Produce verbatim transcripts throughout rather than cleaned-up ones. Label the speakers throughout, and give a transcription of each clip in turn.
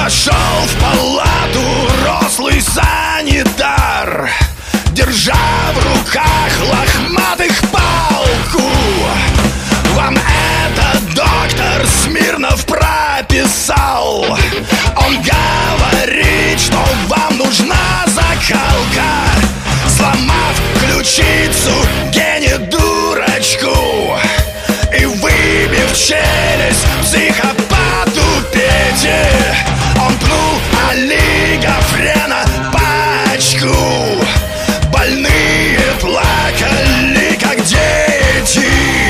Speaker 1: Вошел в палату рослый санитар, держа в руках лохматых палку. Вам этот доктор Смирнов прописал. Он говорит, что вам нужна закалка. Сломав ключицу Гене дурачку и выбив челюсть психопату Пете, он пнул олигофрена пачку. Больные плакали, как дети.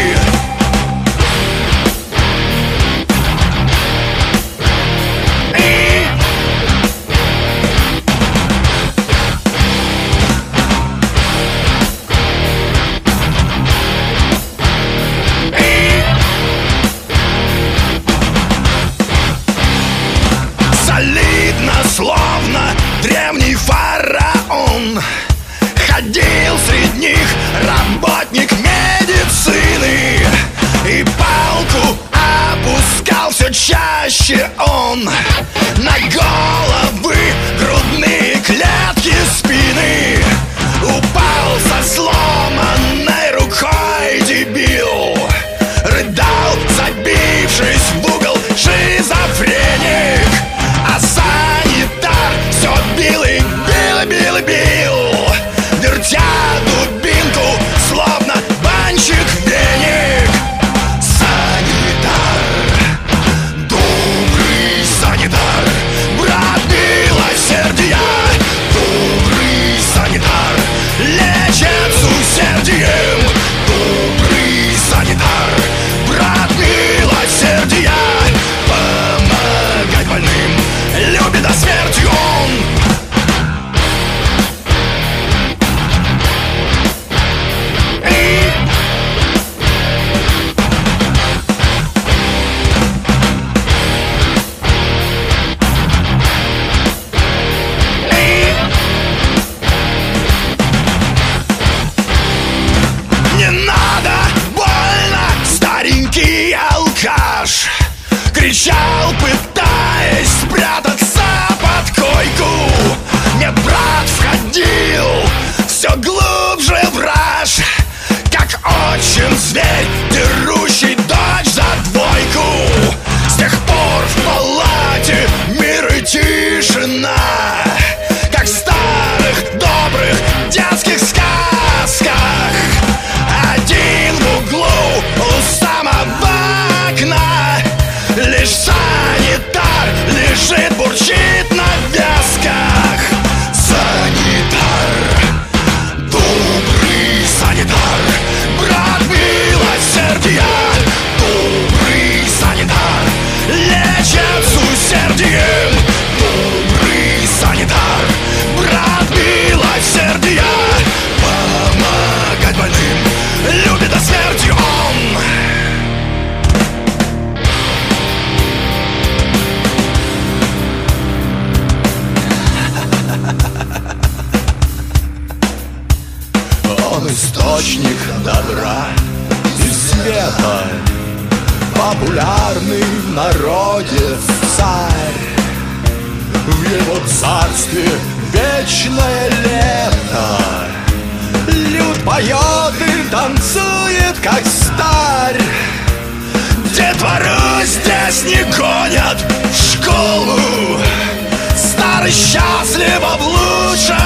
Speaker 1: И... И... Солидно, словно древний фараон, ходил среди них работник медицины, и палку опускал все чаще он на головы, грудные клетки, спины. Упал со сломанной рукой дебил, рыдал, забившись в угол, шизофреник. А санитар все бил и бил и бил и бил, вертя дубинку, словно банщик веник. Санитар, добрый санитар, брат милосердия. Добрый санитар лечит с усердием. Добрый санитар, брат милосердия. Помогать больным любит до смерти он. Не надо, больно, старенький алкаш кричал, пытаясь спрятаться под койку. Медбрат входил все глубже в раж, как отчим зверь, дерущий дочь за двойку. С тех пор в палате мир и тишина, как в старых добрых детских сказках. Один в углу у самого окна, лишь санитар лежит, бурчит на вязках. Санитар, добрый санитар, брат милосердия. Добрый санитар лечит с усердием. Добрый санитар, брат милосердия. Помогать больным любит до смерти он. Он источник добра и света, популярный в народе царь. В его царстве вечное лето, люд поет и танцует, как старь. Детвору здесь не гонят в школу, старый счастливо в лучшем